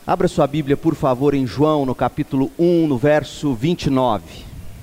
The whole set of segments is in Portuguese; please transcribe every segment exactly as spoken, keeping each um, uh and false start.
Abra sua Bíblia, por favor, em João, no capítulo um, no verso vinte e nove.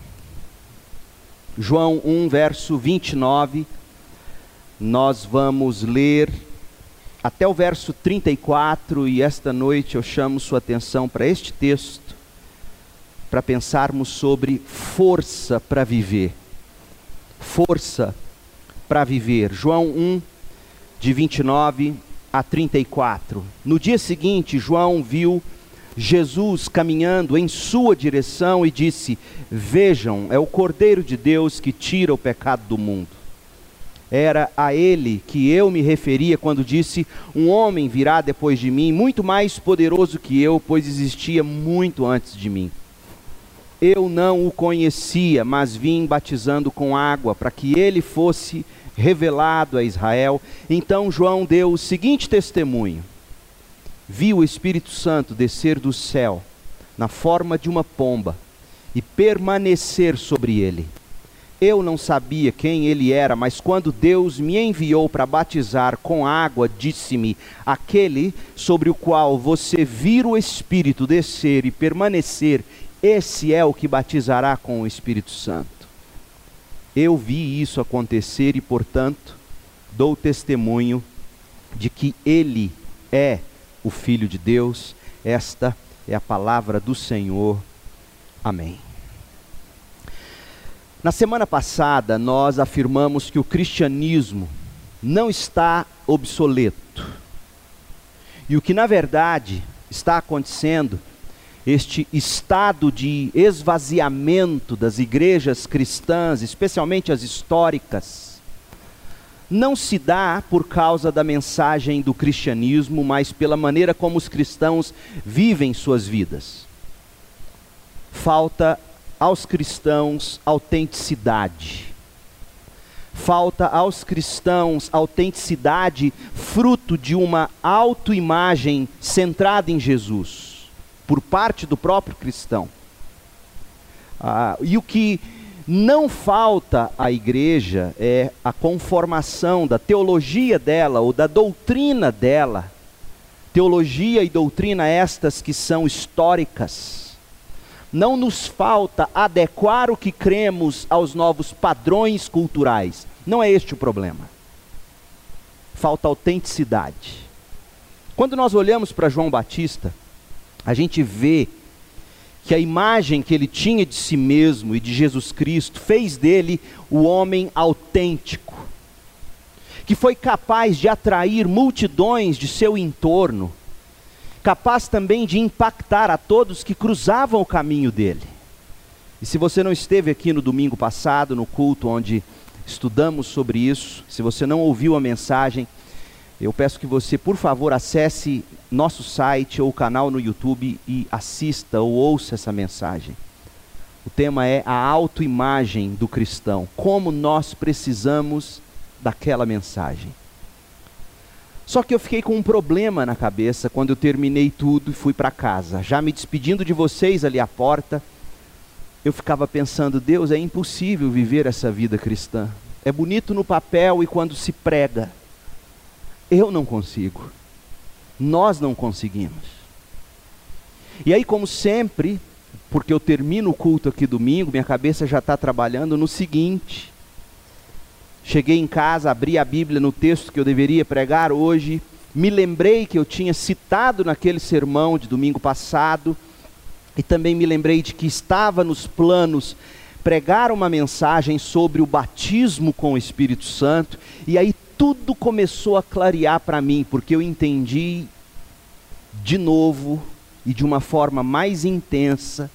João um, verso vinte e nove. Nós vamos ler até o verso trinta e quatro, e esta noite eu chamo sua atenção para este texto, para pensarmos sobre força para viver. Força para viver. João um, de vinte e nove a trinta e quatro. No dia seguinte, João viu Jesus caminhando em sua direção e disse: vejam, é o Cordeiro de Deus que tira o pecado do mundo. Era a ele que eu me referia quando disse: um homem virá depois de mim, muito mais poderoso que eu, pois existia muito antes de mim. Eu não o conhecia, mas vim batizando com água, para que ele fosse revelado a Israel. Então João deu o seguinte testemunho: vi o Espírito Santo descer do céu, na forma de uma pomba, e permanecer sobre ele. Eu não sabia quem ele era, mas quando Deus me enviou para batizar com água, disse-me: aquele sobre o qual você vir o Espírito descer e permanecer, esse é o que batizará com o Espírito Santo. Eu vi isso acontecer e, portanto, dou testemunho de que ele é o Filho de Deus. Esta é a palavra do Senhor. Amém. Na semana passada, nós afirmamos que o cristianismo não está obsoleto. E o que, na verdade, está acontecendo, este estado de esvaziamento das igrejas cristãs, especialmente as históricas, não se dá por causa da mensagem do cristianismo, mas pela maneira como os cristãos vivem suas vidas. Falta aos cristãos autenticidade. Falta aos cristãos autenticidade fruto de uma autoimagem centrada em Jesus, por parte do próprio cristão. Ah, e o que não falta à igreja é a conformação da teologia dela, ou da doutrina dela. Teologia e doutrina estas que são históricas. Não nos falta adequar o que cremos aos novos padrões culturais. Não é este o problema. Falta autenticidade. Quando nós olhamos para João Batista, a gente vê que a imagem que ele tinha de si mesmo e de Jesus Cristo fez dele o homem autêntico, que foi capaz de atrair multidões de seu entorno, capaz também de impactar a todos que cruzavam o caminho dele. E se você não esteve aqui no domingo passado, no culto onde estudamos sobre isso, se você não ouviu a mensagem, eu peço que você, por favor, acesse nosso site ou canal no YouTube e assista ou ouça essa mensagem. O tema é a autoimagem do cristão, como nós precisamos daquela mensagem. Só que eu fiquei com um problema na cabeça quando eu terminei tudo e fui para casa. Já me despedindo de vocês ali à porta, eu ficava pensando: Deus, é impossível viver essa vida cristã. É bonito no papel e quando se prega. Eu não consigo. Nós não conseguimos. E aí, como sempre, porque eu termino o culto aqui domingo, minha cabeça já está trabalhando no seguinte. Cheguei em casa, abri a Bíblia no texto que eu deveria pregar hoje, me lembrei que eu tinha citado naquele sermão de domingo passado, e também me lembrei de que estava nos planos pregar uma mensagem sobre o batismo com o Espírito Santo, e aí tudo começou a clarear para mim, porque eu entendi de novo e de uma forma mais intensa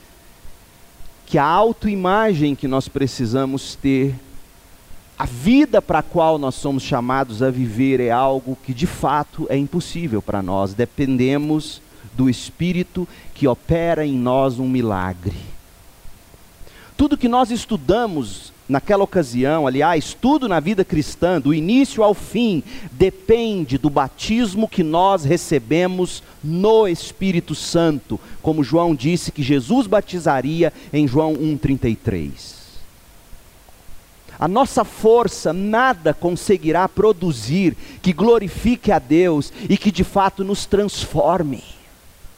que a autoimagem que nós precisamos ter, a vida para a qual nós somos chamados a viver, é algo que de fato é impossível para nós. Dependemos do Espírito que opera em nós um milagre. Tudo que nós estudamos naquela ocasião, aliás, tudo na vida cristã, do início ao fim, depende do batismo que nós recebemos no Espírito Santo, como João disse que Jesus batizaria em João um, trinta e três. A nossa força nada conseguirá produzir que glorifique a Deus e que de fato nos transforme.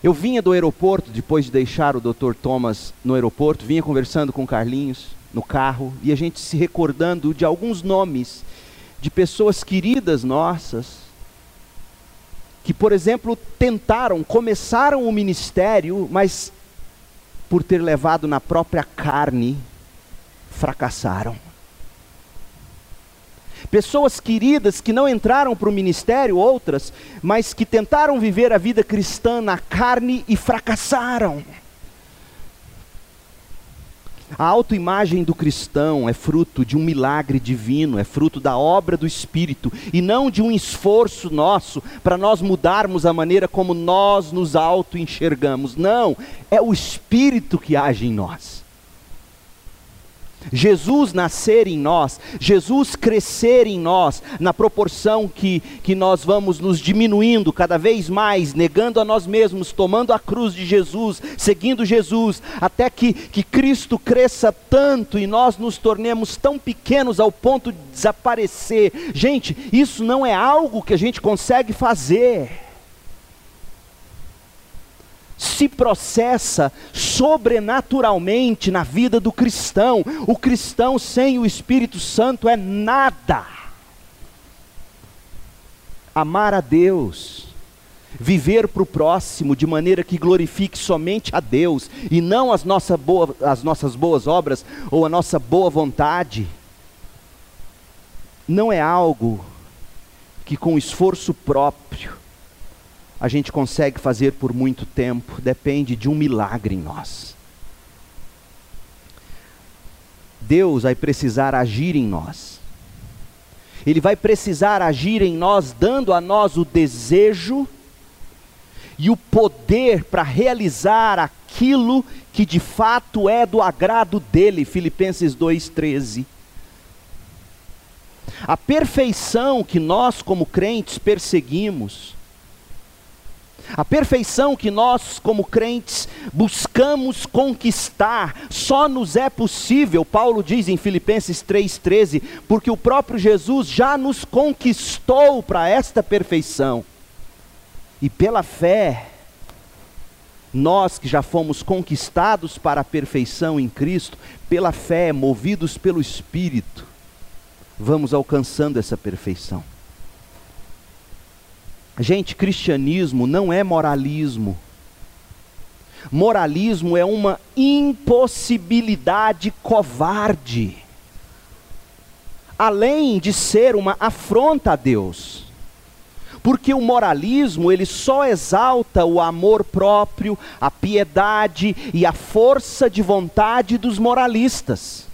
Eu vinha do aeroporto, depois de deixar o doutor Thomas no aeroporto, vinha conversando com o Carlinhos no carro, e a gente se recordando de alguns nomes de pessoas queridas nossas, que, por exemplo, tentaram, começaram o ministério, mas por ter levado na própria carne, fracassaram. Pessoas queridas que não entraram para o ministério, outras, mas que tentaram viver a vida cristã na carne e fracassaram. A autoimagem do cristão é fruto de um milagre divino, é fruto da obra do Espírito, e não de um esforço nosso para nós mudarmos a maneira como nós nos auto-enxergamos. Não, é o Espírito que age em nós. Jesus nascer em nós, Jesus crescer em nós, na proporção que, que nós vamos nos diminuindo cada vez mais, negando a nós mesmos, tomando a cruz de Jesus, seguindo Jesus, até que, que Cristo cresça tanto e nós nos tornemos tão pequenos ao ponto de desaparecer. Gente, isso não é algo que a gente consegue fazer. Se processa sobrenaturalmente na vida do cristão. O cristão sem o Espírito Santo é nada. Amar a Deus, viver para o próximo de maneira que glorifique somente a Deus, e não as, nossa boa, as nossas boas obras, ou a nossa boa vontade, não é algo que com esforço próprio a gente consegue fazer por muito tempo. Depende de um milagre em nós. Deus vai precisar agir em nós. Ele vai precisar agir em nós, dando a nós o desejo e o poder para realizar aquilo que de fato é do agrado dele. Filipenses dois, treze. A perfeição que nós como crentes perseguimos, a perfeição que nós como crentes buscamos conquistar, só nos é possível, Paulo diz em Filipenses três, treze, porque o próprio Jesus já nos conquistou para esta perfeição. E pela fé, nós que já fomos conquistados para a perfeição em Cristo, pela fé, movidos pelo Espírito, vamos alcançando essa perfeição. Gente, cristianismo não é moralismo. Moralismo é uma impossibilidade covarde, além de ser uma afronta a Deus. Porque o moralismo, ele só exalta o amor próprio, a piedade e a força de vontade dos moralistas,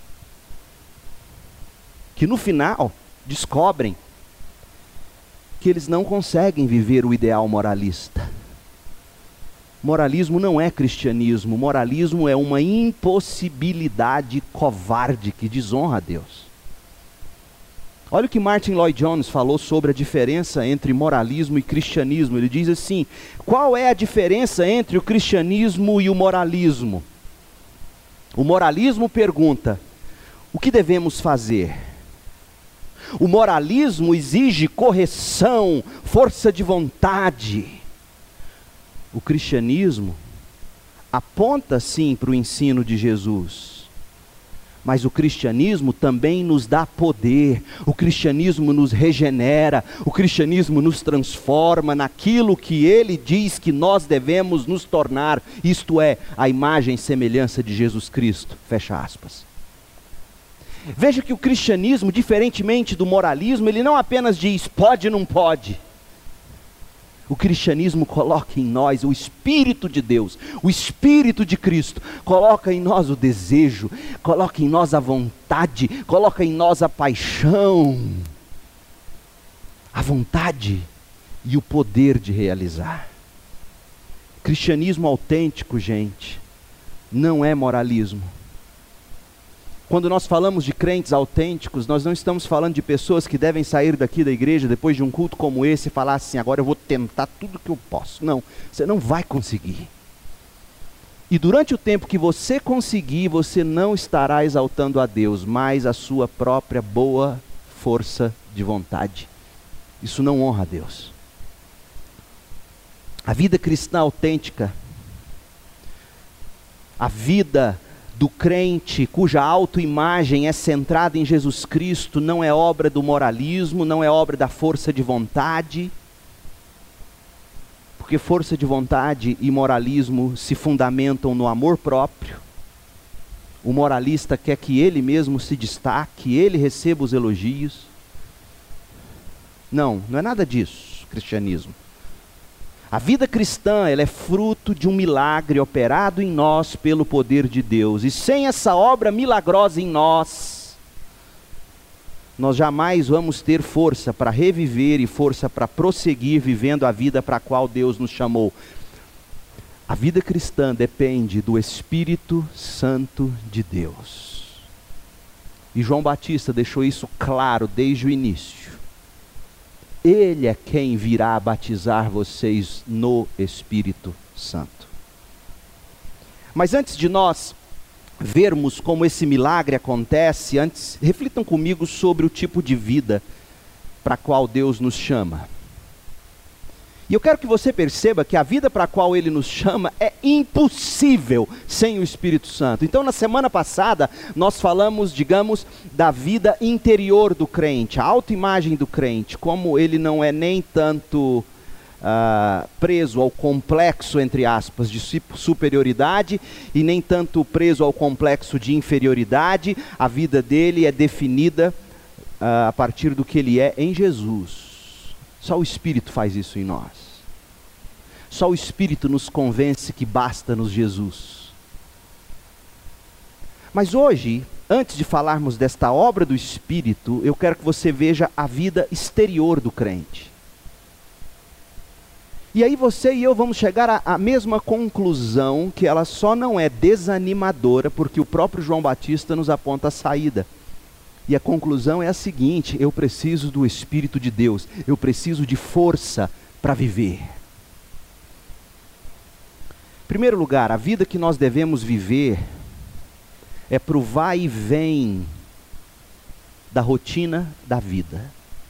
que no final descobrem que eles não conseguem viver o ideal moralista. Moralismo não é cristianismo. Moralismo é uma impossibilidade covarde que desonra a Deus. Olha o que Martin Lloyd-Jones falou sobre a diferença entre moralismo e cristianismo. Ele diz assim: qual é a diferença entre o cristianismo e o moralismo? O moralismo pergunta: o que devemos fazer? O moralismo exige correção, força de vontade. O cristianismo aponta sim para o ensino de Jesus, mas o cristianismo também nos dá poder. O cristianismo nos regenera, o cristianismo nos transforma naquilo que ele diz que nós devemos nos tornar, isto é, a imagem e semelhança de Jesus Cristo. Fecha aspas. Veja que o cristianismo, diferentemente do moralismo, ele não apenas diz pode ou não pode. O cristianismo coloca em nós o Espírito de Deus, o Espírito de Cristo, coloca em nós o desejo, coloca em nós a vontade, coloca em nós a paixão, a vontade e o poder de realizar. Cristianismo autêntico, gente, não é moralismo. Quando nós falamos de crentes autênticos, nós não estamos falando de pessoas que devem sair daqui da igreja depois de um culto como esse e falar assim: agora eu vou tentar tudo que eu posso. Não, você não vai conseguir. E durante o tempo que você conseguir, você não estará exaltando a Deus, mas a sua própria boa força de vontade. Isso não honra a Deus. A vida cristã autêntica A vida do crente cuja autoimagem é centrada em Jesus Cristo não é obra do moralismo, não é obra da força de vontade, porque força de vontade e moralismo se fundamentam no amor próprio. O moralista quer que ele mesmo se destaque, ele receba os elogios. Não, não é nada disso, cristianismo. A vida cristã, ela é fruto de um milagre operado em nós pelo poder de Deus. E sem essa obra milagrosa em nós, nós jamais vamos ter força para reviver e força para prosseguir vivendo a vida para a qual Deus nos chamou. A vida cristã depende do Espírito Santo de Deus. E João Batista deixou isso claro desde o início. Ele é quem virá batizar vocês no Espírito Santo. Mas antes de nós vermos como esse milagre acontece, antes, reflitam comigo sobre o tipo de vida para a qual Deus nos chama. E eu quero que você perceba que a vida para a qual Ele nos chama é impossível sem o Espírito Santo. Então, na semana passada, nós falamos, digamos, da vida interior do crente, a autoimagem do crente, como ele não é nem tanto uh, preso ao complexo, entre aspas, de superioridade, e nem tanto preso ao complexo de inferioridade. A vida dele é definida uh, a partir do que ele é em Jesus. Só o Espírito faz isso em nós. Só o Espírito nos convence que basta-nos Jesus. Mas hoje, antes de falarmos desta obra do Espírito, eu quero que você veja a vida exterior do crente. E aí você e eu vamos chegar à, à mesma conclusão, que ela só não é desanimadora, porque o próprio João Batista nos aponta a saída. E a conclusão é a seguinte: eu preciso do Espírito de Deus, eu preciso de força para viver. Em primeiro lugar, a vida que nós devemos viver é para o vai e vem da rotina da vida.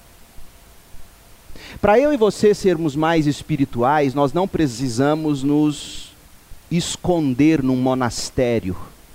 Para eu e você sermos mais espirituais, nós não precisamos nos esconder num monastério.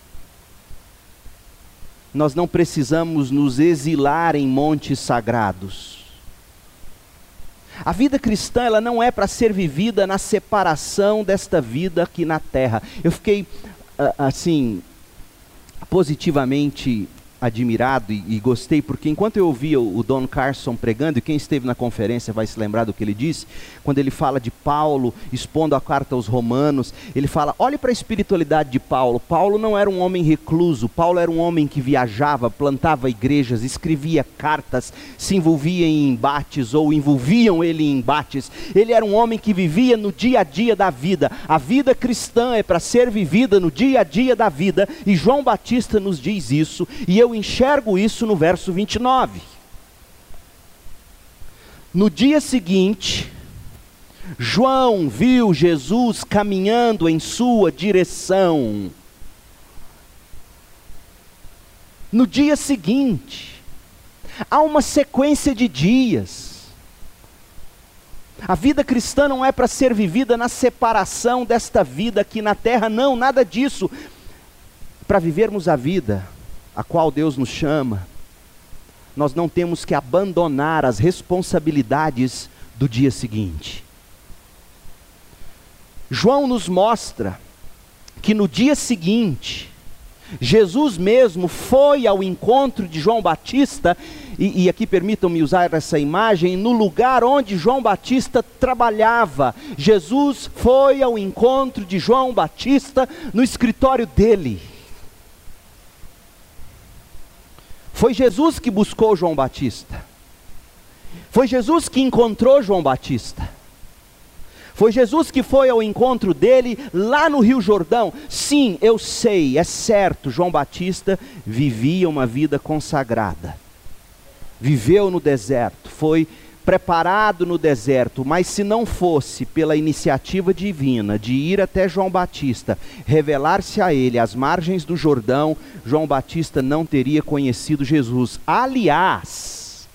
Nós não precisamos nos exilar em montes sagrados. A vida cristã, ela não é para ser vivida na separação desta vida aqui na terra. Eu fiquei, assim, positivamente admirado e, e gostei, porque enquanto eu ouvia o, o Don Carson pregando, e quem esteve na conferência vai se lembrar do que ele disse, quando ele fala de Paulo, expondo a carta aos Romanos, ele fala, olhe para a espiritualidade de Paulo. Paulo não era um homem recluso, Paulo era um homem que viajava, plantava igrejas, escrevia cartas, se envolvia em embates, ou envolviam ele em embates. Ele era um homem que vivia no dia a dia da vida. A vida cristã é para ser vivida no dia a dia da vida, e João Batista nos diz isso, e eu enxergo isso no verso vinte e nove. No dia seguinte, João viu Jesus caminhando em sua direção. No dia seguinte, há uma sequência de dias. A vida cristã não é para ser vivida na separação desta vida aqui na terra, não, nada disso. Para vivermos a vida a qual Deus nos chama, nós não temos que abandonar as responsabilidades do dia seguinte. João nos mostra que no dia seguinte, Jesus mesmo foi ao encontro de João Batista, e, e aqui permitam-me usar essa imagem, no lugar onde João Batista trabalhava. Jesus foi ao encontro de João Batista no escritório dele. Foi Jesus que buscou João Batista. Foi Jesus que encontrou João Batista. Foi Jesus que foi ao encontro dele lá no Rio Jordão. Sim, eu sei, é certo, João Batista vivia uma vida consagrada. Viveu no deserto, foi preparado no deserto, mas se não fosse pela iniciativa divina de ir até João Batista, revelar-se a ele às margens do Jordão, João Batista não teria conhecido Jesus. Aliás,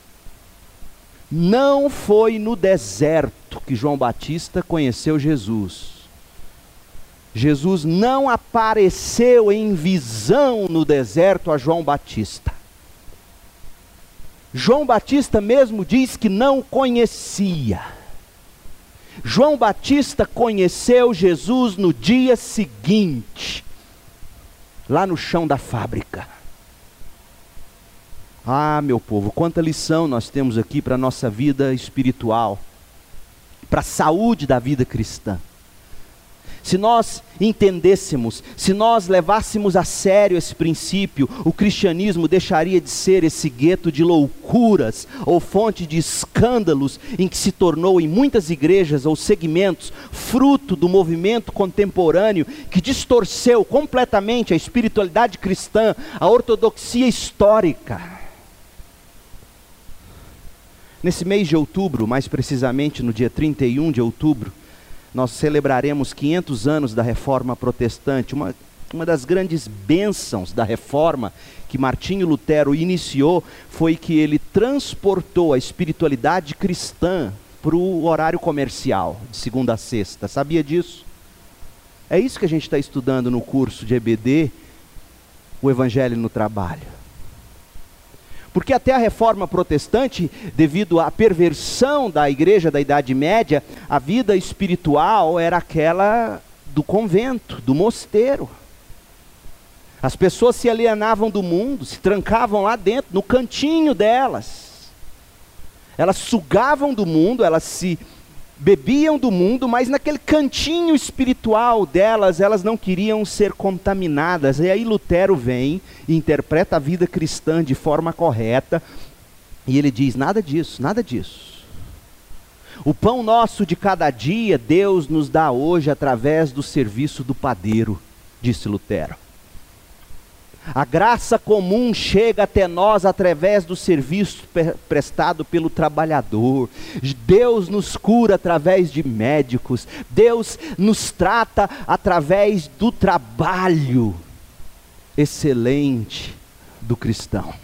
não foi no deserto que João Batista conheceu Jesus. Jesus não apareceu em visão no deserto a João Batista. João Batista mesmo diz que não conhecia. João Batista conheceu Jesus no dia seguinte, lá no chão da fábrica. Ah, meu povo, quanta lição nós temos aqui para a nossa vida espiritual, para a saúde da vida cristã. Se nós entendêssemos, se nós levássemos a sério esse princípio, o cristianismo deixaria de ser esse gueto de loucuras ou fonte de escândalos em que se tornou em muitas igrejas ou segmentos, fruto do movimento contemporâneo que distorceu completamente a espiritualidade cristã, a ortodoxia histórica. Nesse mês de outubro, mais precisamente no dia trinta e um de outubro, nós celebraremos quinhentos anos da Reforma Protestante, uma, uma das grandes bênçãos da Reforma que Martinho Lutero iniciou, foi que ele transportou a espiritualidade cristã para o horário comercial, de segunda a sexta. Sabia disso? É isso que a gente está estudando no curso de E B D, o Evangelho no Trabalho. Porque até a Reforma Protestante, devido à perversão da igreja da Idade Média, a vida espiritual era aquela do convento, do mosteiro. As pessoas se alienavam do mundo, se trancavam lá dentro, no cantinho delas. Elas sugavam do mundo, elas se bebiam do mundo, mas naquele cantinho espiritual delas, elas não queriam ser contaminadas. E aí Lutero vem e interpreta a vida cristã de forma correta, e ele diz, nada disso, nada disso. O pão nosso de cada dia, Deus nos dá hoje através do serviço do padeiro, disse Lutero. A graça comum chega até nós através do serviço prestado pelo trabalhador. Deus nos cura através de médicos. Deus nos trata através do trabalho excelente do cristão.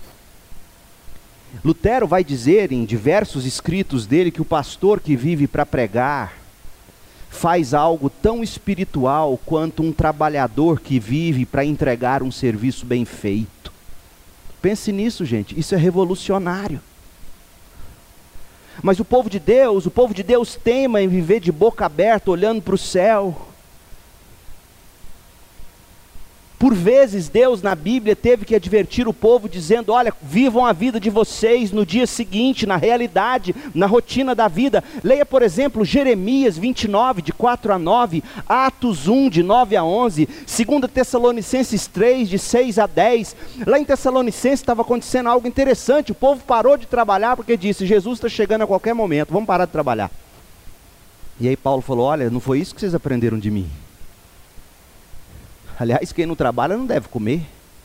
Lutero vai dizer em diversos escritos dele que o pastor que vive para pregar faz algo tão espiritual quanto um trabalhador que vive para entregar um serviço bem feito. Pense nisso, gente, isso é revolucionário. Mas o povo de Deus, o povo de Deus teima em viver de boca aberta, olhando para o céu. Por vezes Deus na Bíblia teve que advertir o povo dizendo, olha, vivam a vida de vocês no dia seguinte, na realidade, na rotina da vida. Leia por exemplo Jeremias vinte e nove, de quatro a nove, Atos um, de nove a onze, segunda Tessalonicenses três, de seis a dez. Lá em Tessalonicenses estava acontecendo algo interessante, o povo parou de trabalhar porque disse, Jesus está chegando a qualquer momento, vamos parar de trabalhar. E aí Paulo falou, olha, não foi isso que vocês aprenderam de mim. Aliás, quem não trabalha não deve comer.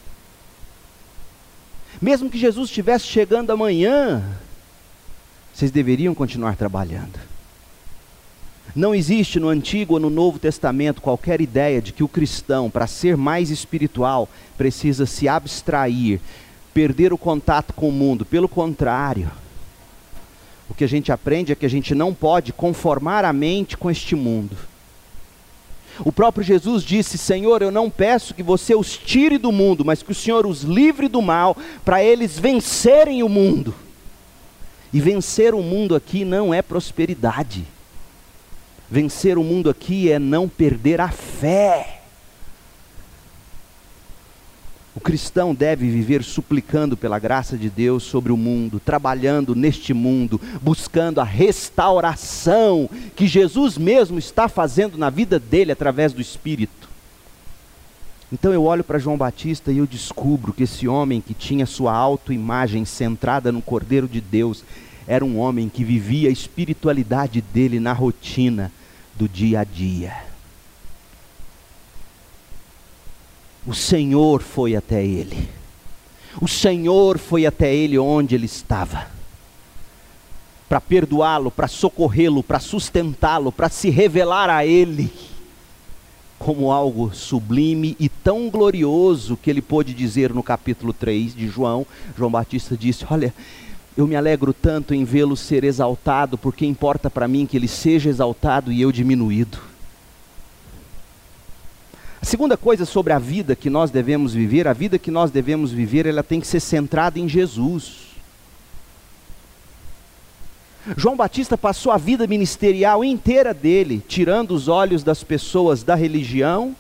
Mesmo que Jesus estivesse chegando amanhã, vocês deveriam continuar trabalhando. Não existe no Antigo ou no Novo Testamento qualquer ideia de que o cristão, para ser mais espiritual, precisa se abstrair, perder o contato com o mundo. Pelo contrário, o que a gente aprende é que a gente não pode conformar a mente com este mundo. O próprio Jesus disse, Senhor, eu não peço que você os tire do mundo, mas que o Senhor os livre do mal, para eles vencerem o mundo. E vencer o mundo aqui não é prosperidade. Vencer o mundo aqui é não perder a fé. O cristão deve viver suplicando pela graça de Deus sobre o mundo, trabalhando neste mundo, buscando a restauração que Jesus mesmo está fazendo na vida dele através do Espírito. Então eu olho para João Batista e eu descubro que esse homem que tinha sua autoimagem centrada no Cordeiro de Deus, era um homem que vivia a espiritualidade dele na rotina do dia a dia. O Senhor foi até ele. O Senhor foi até ele onde ele estava. Para perdoá-lo, para socorrê-lo, para sustentá-lo, para se revelar a ele. Como algo sublime e tão glorioso que ele pôde dizer no capítulo três de João. João Batista disse, olha, eu me alegro tanto em vê-lo ser exaltado, porque importa para mim que ele seja exaltado e eu diminuído. A segunda coisa sobre a vida que nós devemos viver, a vida que nós devemos viver, ela tem que ser centrada em Jesus. João Batista passou a vida ministerial inteira dele, tirando os olhos das pessoas da religião,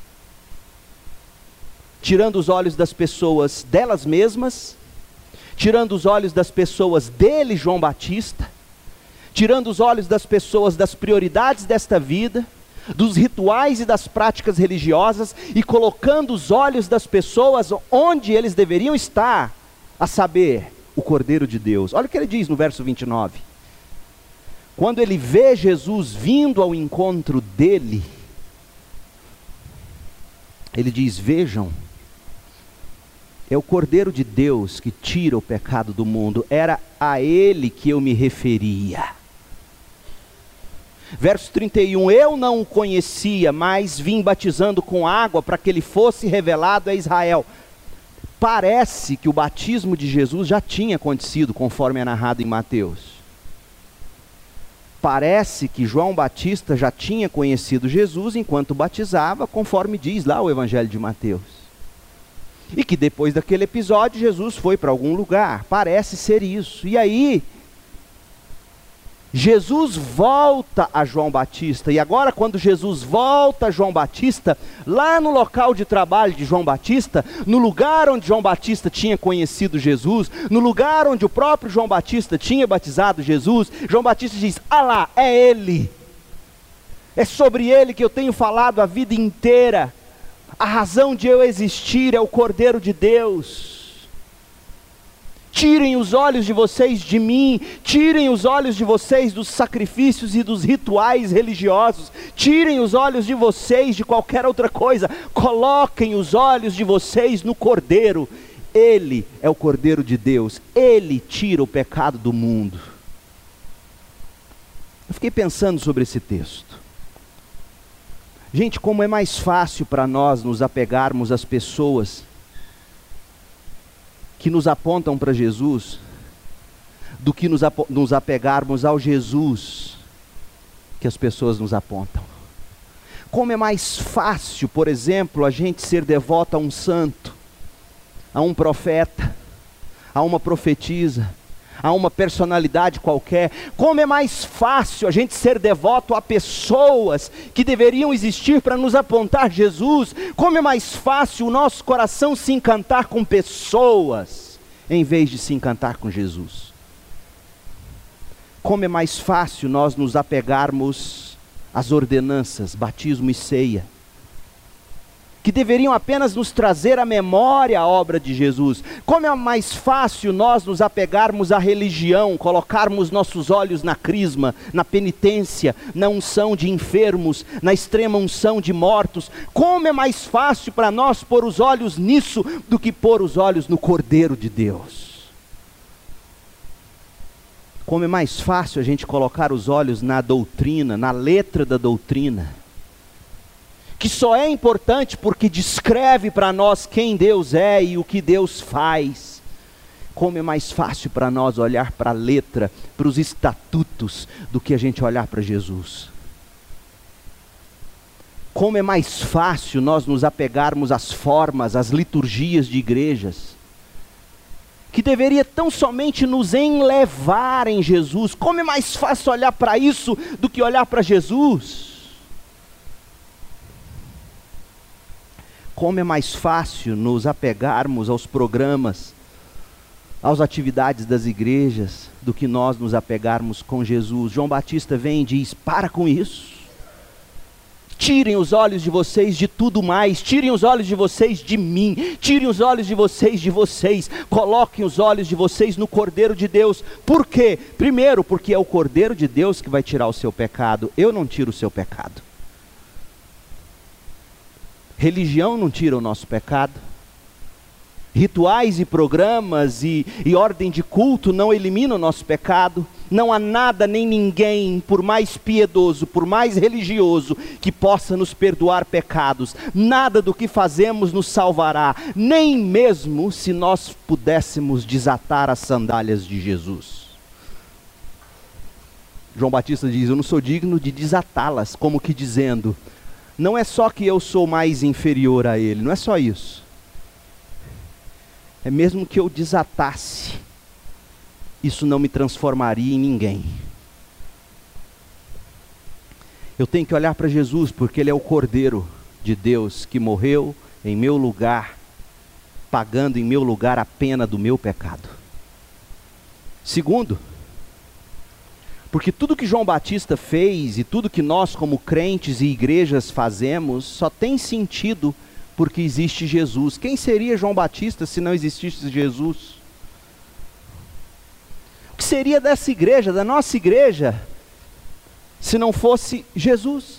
tirando os olhos das pessoas delas mesmas, tirando os olhos das pessoas dele, João Batista, tirando os olhos das pessoas das prioridades desta vida, dos rituais e das práticas religiosas, e colocando os olhos das pessoas onde eles deveriam estar, a saber, o Cordeiro de Deus. Olha o que ele diz no verso vinte e nove. Quando ele vê Jesus vindo ao encontro dele, ele diz: vejam, é o Cordeiro de Deus que tira o pecado do mundo. Era a ele que eu me referia. Verso trinta e um, eu não o conhecia, mas vim batizando com água para que ele fosse revelado a Israel. Parece que o batismo de Jesus já tinha acontecido, conforme é narrado em Mateus. Parece que João Batista já tinha conhecido Jesus enquanto batizava, conforme diz lá o Evangelho de Mateus. E que depois daquele episódio, Jesus foi para algum lugar. Parece ser isso. E aí, Jesus volta a João Batista, e agora quando Jesus volta a João Batista, lá no local de trabalho de João Batista, no lugar onde João Batista tinha conhecido Jesus, no lugar onde o próprio João Batista tinha batizado Jesus, João Batista diz: ah lá, é ele, é sobre ele que eu tenho falado a vida inteira, a razão de eu existir é o Cordeiro de Deus. Tirem os olhos de vocês de mim, tirem os olhos de vocês dos sacrifícios e dos rituais religiosos, tirem os olhos de vocês de qualquer outra coisa, coloquem os olhos de vocês no Cordeiro. Ele é o Cordeiro de Deus, ele tira o pecado do mundo. Eu fiquei pensando sobre esse texto. Gente, como é mais fácil para nós nos apegarmos às pessoas que nos apontam para Jesus, do que nos, nos apegarmos ao Jesus que as pessoas nos apontam. Como é mais fácil, por exemplo, a gente ser devoto a um santo, a um profeta, a uma profetisa, a uma personalidade qualquer. Como é mais fácil a gente ser devoto a pessoas que deveriam existir para nos apontar Jesus. Como é mais fácil o nosso coração se encantar com pessoas, em vez de se encantar com Jesus. Como é mais fácil nós nos apegarmos às ordenanças, batismo e ceia, que deveriam apenas nos trazer à memória a obra de Jesus. Como é mais fácil nós nos apegarmos à religião, colocarmos nossos olhos na crisma, na penitência, na unção de enfermos, na extrema unção de mortos. Como é mais fácil para nós pôr os olhos nisso, do que pôr os olhos no Cordeiro de Deus. Como é mais fácil a gente colocar os olhos na doutrina, na letra da doutrina, que só é importante porque descreve para nós quem Deus é e o que Deus faz. Como é mais fácil para nós olhar para a letra, para os estatutos, do que a gente olhar para Jesus. Como é mais fácil nós nos apegarmos às formas, às liturgias de igrejas, que deveria tão somente nos enlevar em Jesus. Como é mais fácil olhar para isso do que olhar para Jesus. Como é mais fácil nos apegarmos aos programas, às atividades das igrejas, do que nós nos apegarmos com Jesus. João Batista vem e diz: para com isso. Tirem os olhos de vocês de tudo mais, tirem os olhos de vocês de mim, tirem os olhos de vocês de vocês, coloquem os olhos de vocês no Cordeiro de Deus. Por quê? Primeiro, porque é o Cordeiro de Deus que vai tirar o seu pecado. Eu não tiro o seu pecado. Religião não tira o nosso pecado. Rituais e programas e, e ordem de culto não eliminam o nosso pecado. Não há nada nem ninguém, por mais piedoso, por mais religioso, que possa nos perdoar pecados. Nada do que fazemos nos salvará, nem mesmo se nós pudéssemos desatar as sandálias de Jesus. João Batista diz: eu não sou digno de desatá-las, como que dizendo: não é só que eu sou mais inferior a ele, não é só isso. É mesmo que eu desatasse, isso não me transformaria em ninguém. Eu tenho que olhar para Jesus, porque Ele é o Cordeiro de Deus que morreu em meu lugar, pagando em meu lugar a pena do meu pecado. Segundo, porque tudo que João Batista fez e tudo que nós como crentes e igrejas fazemos só tem sentido porque existe Jesus. Quem seria João Batista se não existisse Jesus? O que seria dessa igreja, da nossa igreja, se não fosse Jesus?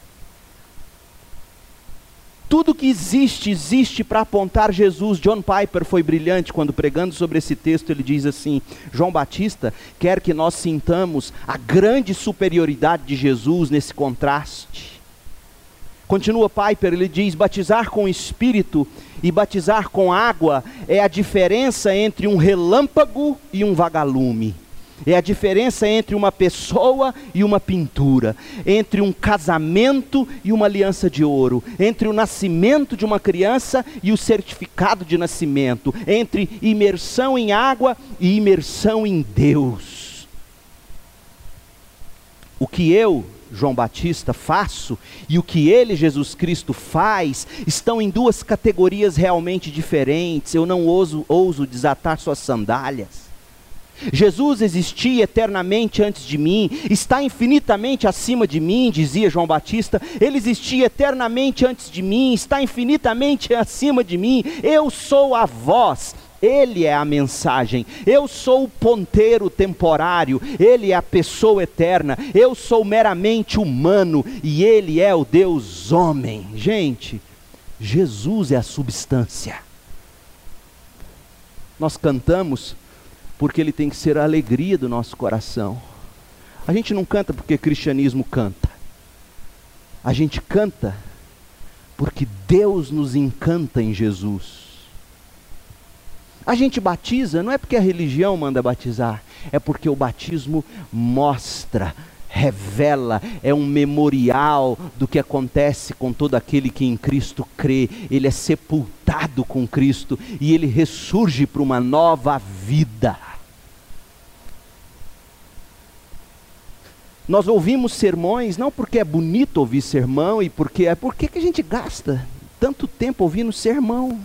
Tudo que existe, existe para apontar Jesus. John Piper foi brilhante quando pregando sobre esse texto, ele diz assim: João Batista quer que nós sintamos a grande superioridade de Jesus nesse contraste. Continua Piper, ele diz: batizar com o Espírito e batizar com água é a diferença entre um relâmpago e um vagalume. É a diferença entre uma pessoa e uma pintura, entre um casamento e uma aliança de ouro, entre o nascimento de uma criança e o certificado de nascimento, entre imersão em água e imersão em Deus. O que eu, João Batista, faço e o que ele, Jesus Cristo, faz, estão em duas categorias realmente diferentes. Eu não ouso, ouso desatar suas sandálias. Jesus existia eternamente antes de mim, está infinitamente acima de mim, dizia João Batista. Ele existia eternamente antes de mim, está infinitamente acima de mim. Eu sou a voz, Ele é a mensagem. Eu sou o ponteiro temporário, Ele é a pessoa eterna. Eu sou meramente humano e Ele é o Deus homem. Gente, Jesus é a substância. Nós cantamos porque Ele tem que ser a alegria do nosso coração. A gente não canta porque cristianismo canta. A gente canta porque Deus nos encanta em Jesus. A gente batiza, não é porque a religião manda batizar, é porque o batismo mostra, revela, é um memorial do que acontece com todo aquele que em Cristo crê. Ele é sepultado com Cristo e ele ressurge para uma nova vida. Nós ouvimos sermões, não porque é bonito ouvir sermão, e porque é porque que a gente gasta tanto tempo ouvindo sermão.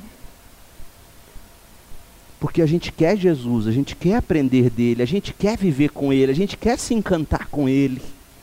Porque a gente quer Jesus, a gente quer aprender dele, a gente quer viver com ele, a gente quer se encantar com ele.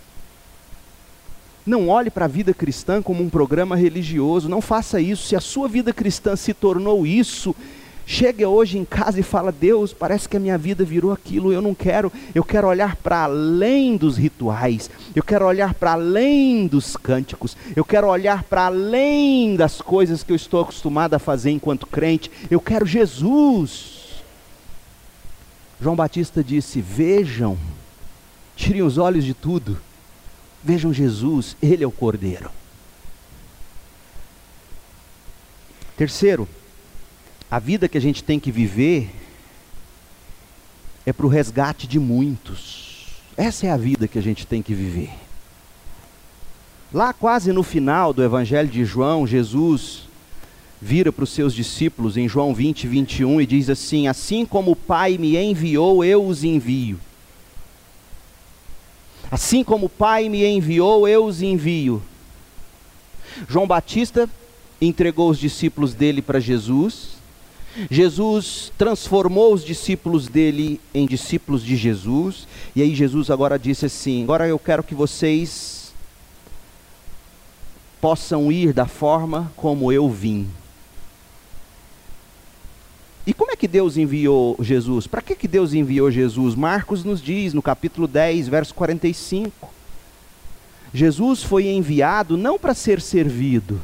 Não olhe para a vida cristã como um programa religioso, não faça isso. Se a sua vida cristã se tornou isso, chegue hoje em casa e fala: Deus, parece que a minha vida virou aquilo, eu não quero, eu quero olhar para além dos rituais, eu quero olhar para além dos cânticos, eu quero olhar para além das coisas que eu estou acostumado a fazer enquanto crente, eu quero Jesus. João Batista disse: vejam, tirem os olhos de tudo, vejam Jesus, Ele é o Cordeiro. Terceiro, a vida que a gente tem que viver é para o resgate de muitos. Essa é a vida que a gente tem que viver. Lá quase no final do Evangelho de João, Jesus vira para os seus discípulos em João vinte, vinte e um e diz assim: assim como o Pai me enviou, eu os envio. Assim como o Pai me enviou, eu os envio. João Batista entregou os discípulos dele para Jesus. Jesus transformou os discípulos dele em discípulos de Jesus. E aí Jesus agora disse assim: agora eu quero que vocês possam ir da forma como eu vim. E como é que Deus enviou Jesus? Para que que Deus enviou Jesus? Marcos nos diz no capítulo dez, verso quarenta e cinco. Jesus foi enviado não para ser servido.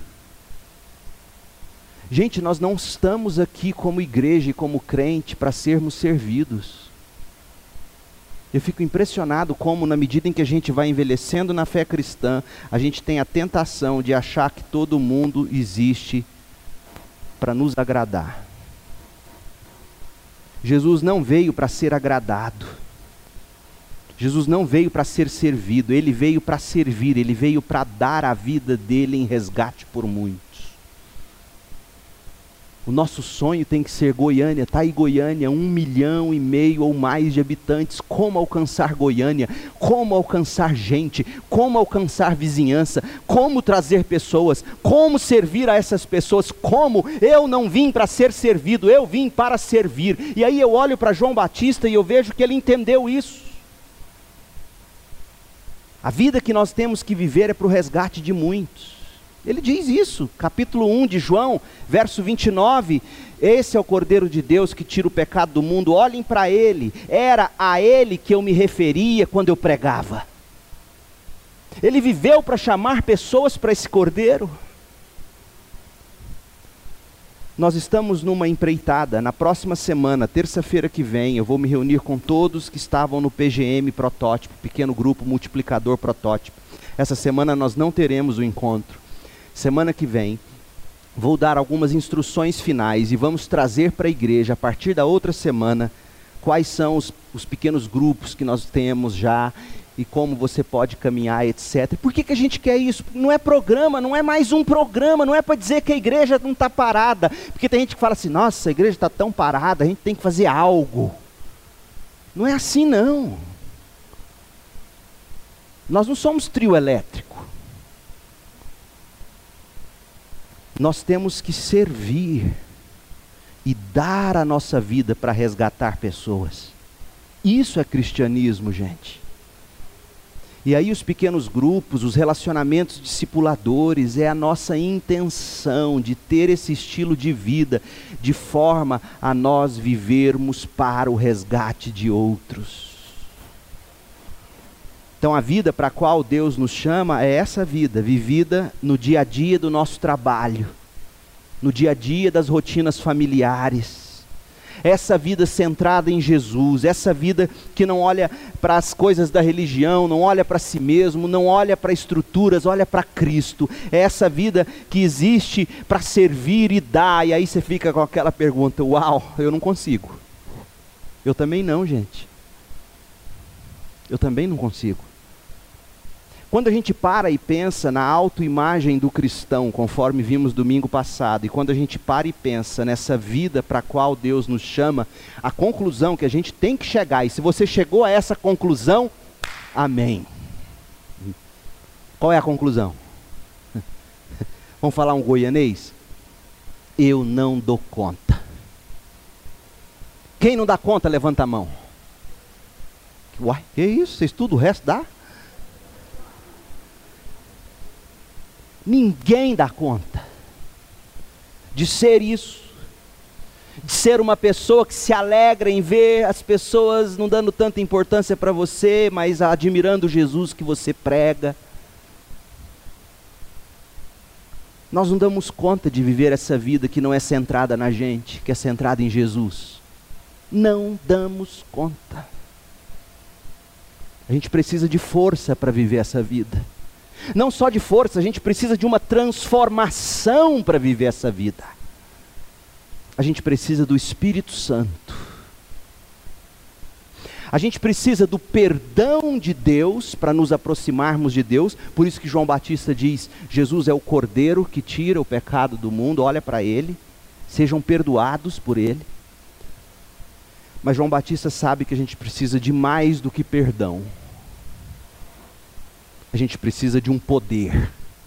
Gente, nós não estamos aqui como igreja e como crente para sermos servidos. Eu fico impressionado como, na medida em que a gente vai envelhecendo na fé cristã, a gente tem a tentação de achar que todo mundo existe para nos agradar. Jesus não veio para ser agradado. Jesus não veio para ser servido, ele veio para servir, ele veio para dar a vida dele em resgate por muitos. O nosso sonho tem que ser Goiânia. Está aí Goiânia, um milhão e meio ou mais de habitantes. Como alcançar Goiânia? Como alcançar gente? Como alcançar vizinhança? Como trazer pessoas? Como servir a essas pessoas? Como? Eu não vim para ser servido, eu vim para servir. E aí eu olho para João Batista e eu vejo que ele entendeu isso. A vida que nós temos que viver é para o resgate de muitos. Ele diz isso, capítulo um de João, verso vinte e nove, esse é o Cordeiro de Deus que tira o pecado do mundo, olhem para ele, era a ele que eu me referia quando eu pregava. Ele viveu para chamar pessoas para esse Cordeiro. Nós estamos numa empreitada, na próxima semana, terça-feira que vem, eu vou me reunir com todos que estavam no P G M Protótipo, pequeno grupo multiplicador Protótipo. Essa semana nós não teremos o encontro. Semana que vem, vou dar algumas instruções finais e vamos trazer para a igreja, a partir da outra semana, quais são os, os pequenos grupos que nós temos já e como você pode caminhar, etcétera. Por que que a gente quer isso? Não é programa, não é mais um programa, não é para dizer que a igreja não está parada. Porque tem gente que fala assim, nossa, a igreja está tão parada, a gente tem que fazer algo. Não é assim não. Nós não somos trio elétrico. Nós temos que servir e dar a nossa vida para resgatar pessoas. Isso é cristianismo, gente. E aí os pequenos grupos, os relacionamentos discipuladores, é a nossa intenção de ter esse estilo de vida, de forma a nós vivermos para o resgate de outros. Então a vida para a qual Deus nos chama é essa vida, vivida no dia a dia do nosso trabalho, no dia a dia das rotinas familiares. Essa vida centrada em Jesus, essa vida que não olha para as coisas da religião, não olha para si mesmo, não olha para estruturas, olha para Cristo. É essa vida que existe para servir e dar. E aí você fica com aquela pergunta, uau, eu não consigo. Eu também não, gente. Eu também não consigo. Quando a gente para e pensa na autoimagem do cristão, conforme vimos domingo passado, e quando a gente para e pensa nessa vida para a qual Deus nos chama, a conclusão que a gente tem que chegar, e se você chegou a essa conclusão, amém. Qual é a conclusão? Vamos falar um goianês? Eu não dou conta. Quem não dá conta, levanta a mão. Uai, que isso? Vocês tudo o resto dá? Ninguém dá conta de ser isso, de ser uma pessoa que se alegra em ver as pessoas não dando tanta importância para você, mas admirando Jesus que você prega. Nós não damos conta de viver essa vida que não é centrada na gente, que é centrada em Jesus. Não damos conta. A gente precisa de força para viver essa vida. Não só de força, a gente precisa de uma transformação para viver essa vida. A gente precisa do Espírito Santo. A gente precisa do perdão de Deus para nos aproximarmos de Deus. Por isso que João Batista diz, Jesus é o Cordeiro que tira o pecado do mundo. Olha para Ele, sejam perdoados por Ele. Mas João Batista sabe que a gente precisa de mais do que perdão. A gente precisa de um poder.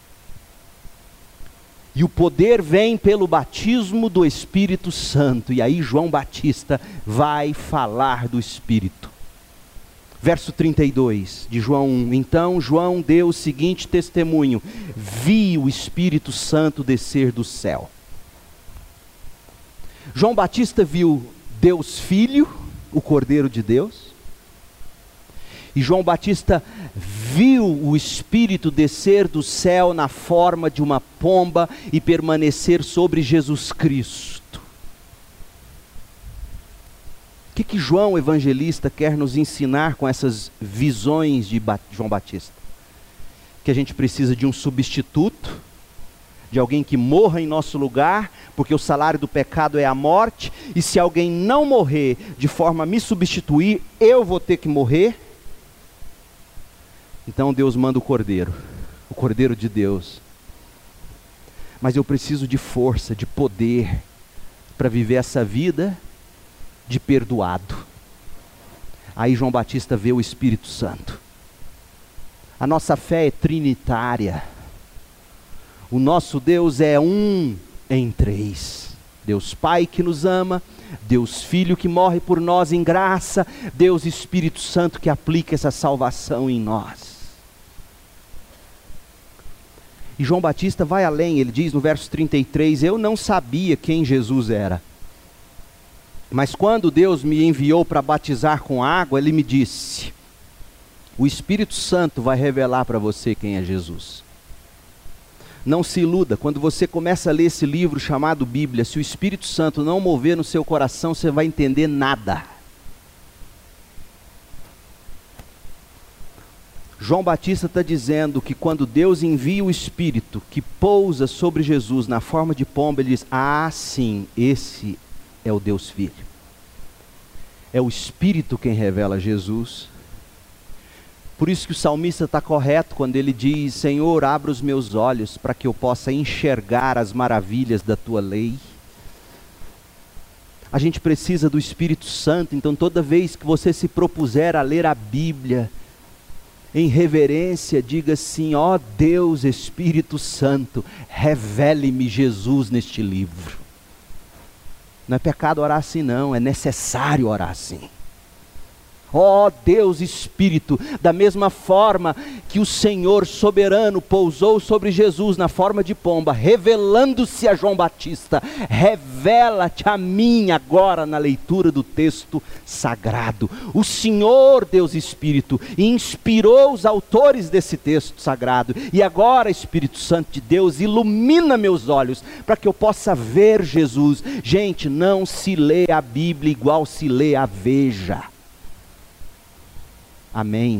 E o poder vem pelo batismo do Espírito Santo. E aí João Batista vai falar do Espírito. Verso trinta e dois de João um. Então João deu o seguinte testemunho: vi o Espírito Santo descer do céu. João Batista viu Deus Filho, o Cordeiro de Deus. E João Batista viu o Espírito descer do céu na forma de uma pomba e permanecer sobre Jesus Cristo. O que que João Evangelista quer nos ensinar com essas visões de João Batista? Que a gente precisa de um substituto, de alguém que morra em nosso lugar, porque o salário do pecado é a morte, e se alguém não morrer de forma a me substituir, eu vou ter que morrer. Então Deus manda o Cordeiro, o Cordeiro de Deus. Mas eu preciso de força, de poder, para viver essa vida de perdoado. Aí João Batista vê o Espírito Santo. A nossa fé é trinitária. O nosso Deus é um em três. Deus Pai que nos ama, Deus Filho que morre por nós em graça, Deus Espírito Santo que aplica essa salvação em nós. E João Batista vai além, ele diz no verso trinta e três, eu não sabia quem Jesus era. Mas quando Deus me enviou para batizar com água, Ele me disse, o Espírito Santo vai revelar para você quem é Jesus. Não se iluda, quando você começa a ler esse livro chamado Bíblia, se o Espírito Santo não mover no seu coração, você vai entender nada. João Batista está dizendo que quando Deus envia o Espírito que pousa sobre Jesus na forma de pomba, Ele diz, ah sim, esse é o Deus Filho. É o Espírito quem revela Jesus. Por isso que o salmista está correto quando ele diz, Senhor, abra os meus olhos para que eu possa enxergar as maravilhas da Tua lei. A gente precisa do Espírito Santo, então toda vez que você se propuser a ler a Bíblia, em reverência, diga assim, ó Deus Espírito Santo, revele-me Jesus neste livro. Não é pecado orar assim não, é necessário orar assim. Ó Deus Espírito, da mesma forma que o Senhor soberano pousou sobre Jesus na forma de pomba, revelando-se a João Batista, revela-te a mim agora na leitura do texto sagrado. O Senhor, Deus Espírito, inspirou os autores desse texto sagrado, e agora, Espírito Santo de Deus, ilumina meus olhos, para que eu possa ver Jesus. Gente, não se lê a Bíblia igual se lê a Veja. Amém.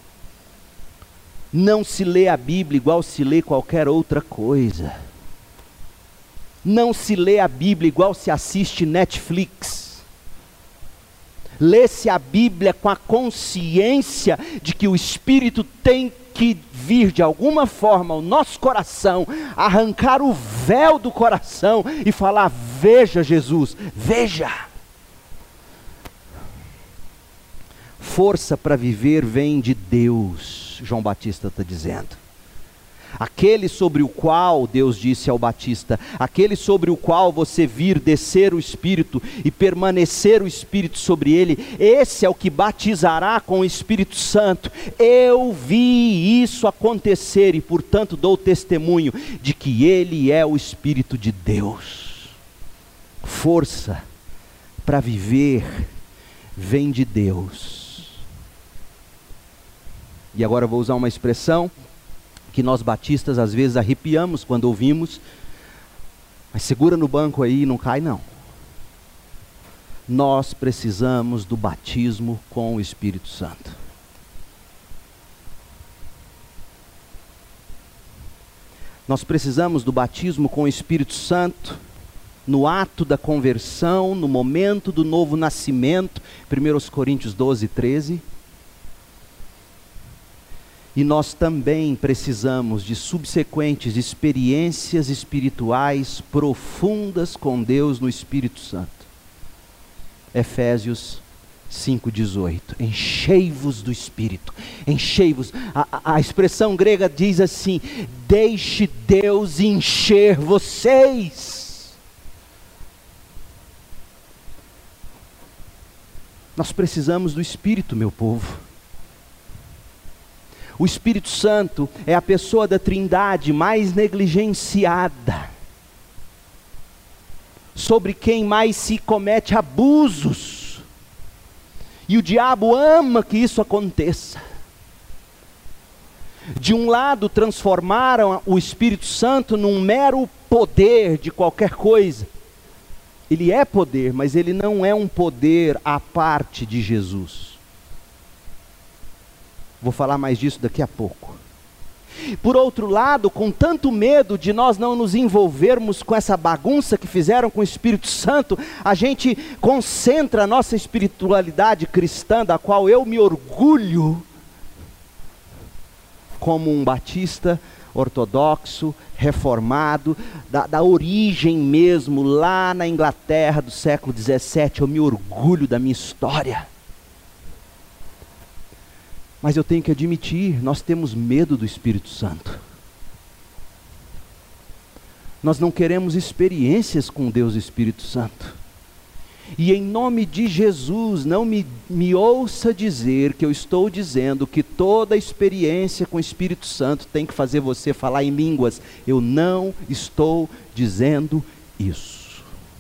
Não se lê a Bíblia igual se lê qualquer outra coisa. Não se lê a Bíblia igual se assiste Netflix. Lê-se a Bíblia com a consciência de que o Espírito tem que vir de alguma forma ao nosso coração, arrancar o véu do coração e falar, veja Jesus, veja. Força para viver vem de Deus, João Batista está dizendo. Aquele sobre o qual, Deus disse ao Batista, aquele sobre o qual você vir descer o Espírito e permanecer o Espírito sobre ele, esse é o que batizará com o Espírito Santo. Eu vi isso acontecer e portanto dou testemunho de que ele é o Espírito de Deus. Força para viver vem de Deus. E agora eu vou usar uma expressão que nós batistas às vezes arrepiamos quando ouvimos, mas segura no banco aí, não cai não. Nós precisamos do batismo com o Espírito Santo. Nós precisamos do batismo com o Espírito Santo no ato da conversão, no momento do novo nascimento, primeira Coríntios doze, treze. E nós também precisamos de subsequentes experiências espirituais profundas com Deus no Espírito Santo. Efésios cinco, dezoito. Enchei-vos do Espírito. Enchei-vos. A, a, a expressão grega diz assim, deixe Deus encher vocês. Nós precisamos do Espírito, meu povo. O Espírito Santo é a pessoa da Trindade mais negligenciada, sobre quem mais se comete abusos, e o diabo ama que isso aconteça. De um lado transformaram o Espírito Santo num mero poder de qualquer coisa. Ele é poder, mas ele não é um poder à parte de Jesus. Vou falar mais disso daqui a pouco. Por outro lado, com tanto medo de nós não nos envolvermos com essa bagunça que fizeram com o Espírito Santo, a gente concentra a nossa espiritualidade cristã, da qual eu me orgulho, como um batista ortodoxo, reformado, da, da origem mesmo, lá na Inglaterra do século dezessete, eu me orgulho da minha história. Mas eu tenho que admitir, nós temos medo do Espírito Santo. Nós não queremos experiências com Deus Espírito Santo. E em nome de Jesus, não me, me ouça dizer que eu estou dizendo que toda experiência com o Espírito Santo tem que fazer você falar em línguas. Eu não estou dizendo isso.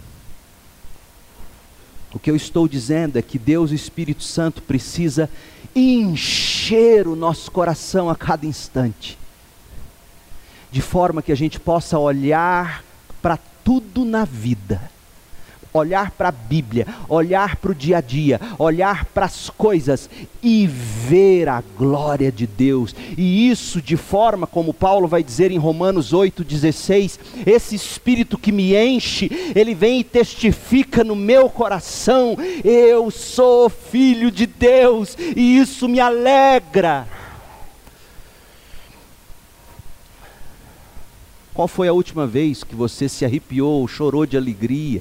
O que eu estou dizendo é que Deus Espírito Santo precisa encher o nosso coração a cada instante, de forma que a gente possa olhar para tudo na vida, olhar para a Bíblia, olhar para o dia a dia, olhar para as coisas e ver a glória de Deus. E isso de forma, como Paulo vai dizer em Romanos oito, dezesseis, esse Espírito que me enche, ele vem e testifica no meu coração, eu sou filho de Deus, e isso me alegra. Qual foi a última vez que você se arrepiou, chorou de alegria?